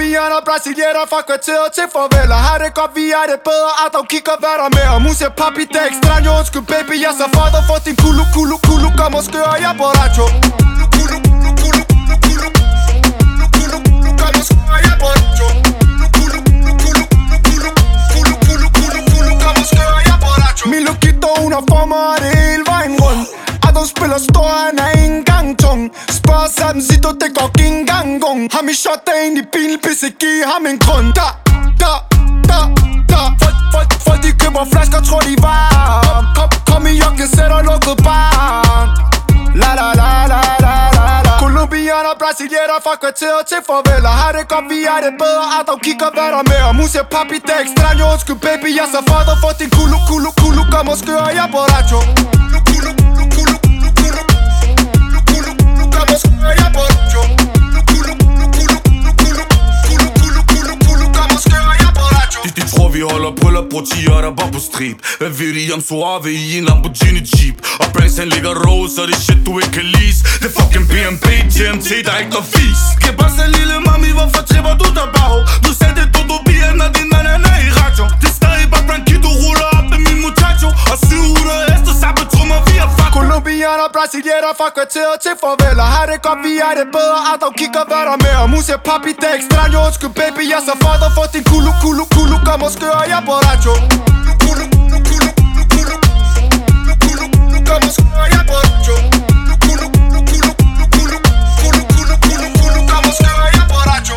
Colombianer, brasilianer fra kvarteret til farvel. Og har det godt, vi er det bedre, at dog kigger hvad der med. Og mus er papi, det er extraño. Undskyld baby, jeg så for dig for din kulu. Kom og skør, jeg borracho. Kom og skør, jeg borracho. Kom og skør, jeg borracho. Min logitter, hun har for mig, det hele vejen rundt. Og de spiller stor, han er ikke engang tung. Spørg sammen, sig du, det går ikke engang gung. Har min shot der ind i bilen, pisse, giv ham en grund. Da Folk de køber flasker, tror de var. Kom i jokke, sætter lukket barn. La la la la la la la. Colombianer, brasilianer fra kvarteret til farvel. Og har det godt, vi er det bedre, at dog kigger hvad der med. Og mus er papi, det er extraño. Undskyld baby, jeg så for dig for din kulu. Kom og skør, jeg borracho. Kom og skør, jeg borracho. De tror vi holder bryllup, brutier der var på strip. Hvad ved de om Suave i en Lamborghini Jeep? Og Brands han ligger rose, så det shit du ikke kan lease. Det fucking BMP, TMT, der er ikke noget fis. Kan bare se lille mami, hvorfor tripper du der bag? Du sagde det Dodo-bier, når din mand er i radio. Det er stadig bare Branky, du ruller op med min muchacho. Og 700 hester, sabbetrummer, vi er fuck. Colombianer, brasilianer fra kvarteret til farvel. Og har det godt, vi er det bedre, at dog kigger hvad der med. Og mus er papi, det er extraño. Undskyld baby, jeg så for dig for din kulu. Kom og skør, jeg borracho. Kom og skør, jeg borracho. Kom og skør, jeg borracho.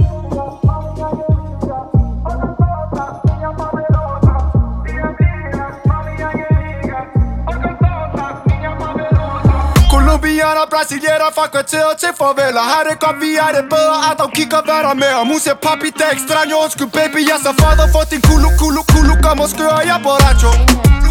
Colombianer, brasilianer fra kvarteret til farvel. Og har det godt, vi er det bedre, at dog kigger hvad der med. Og mus er papi, det er extraño. Undskyld baby, jeg så for dig for din kulu. Kom og skør, jeg borracho.